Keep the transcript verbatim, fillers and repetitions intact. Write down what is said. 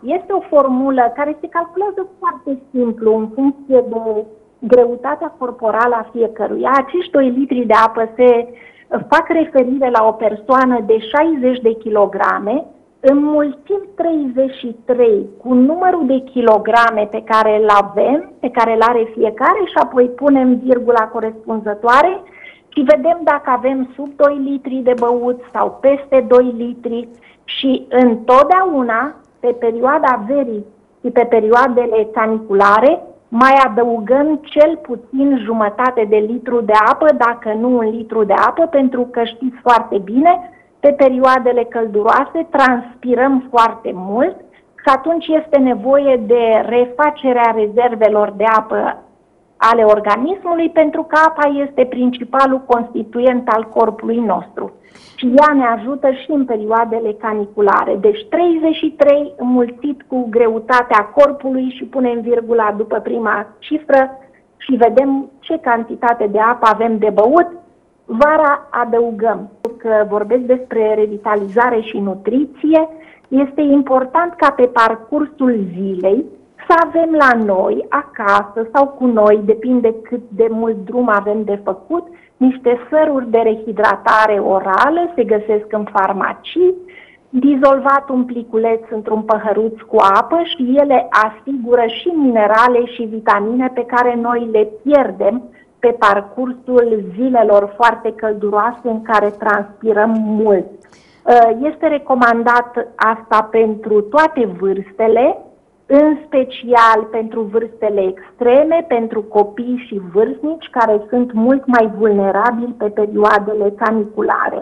Este o formulă care se calculează foarte simplu în funcție de greutatea corporală a fiecăruia. Acești doi litri de apă se fac referire la o persoană de șaizeci de kilograme, înmulțim treizeci și trei cu numărul de kilograme pe care îl avem, pe care îl are fiecare și apoi punem virgula corespunzătoare și vedem dacă avem sub doi litri de băut sau peste doi litri și întotdeauna pe perioada verii și pe perioadele caniculare mai adăugăm cel puțin jumătate de litru de apă, dacă nu un litru de apă, pentru că știți foarte bine, pe perioadele călduroase transpirăm foarte mult și atunci este nevoie de refacerea rezervelor de apă ale organismului, pentru că apa este principalul constituent al corpului nostru și ea ne ajută și în perioadele caniculare. Deci treizeci și trei înmulțit cu greutatea corpului și punem virgula după prima cifră și vedem ce cantitate de apă avem de băut. Vara adăugăm. Că vorbesc despre revitalizare și nutriție, este important ca pe parcursul zilei să avem la noi, acasă sau cu noi, depinde cât de mult drum avem de făcut, niște săruri de rehidratare orală, se găsesc în farmacii, dizolvat un pliculeț într-un păhăruț cu apă și ele asigură și minerale și vitamine pe care noi le pierdem pe parcursul zilelor foarte călduroase în care transpirăm mult. Este recomandat asta pentru toate vârstele, în special pentru vârstele extreme, pentru copii și vârstnici care sunt mult mai vulnerabili pe perioadele caniculare.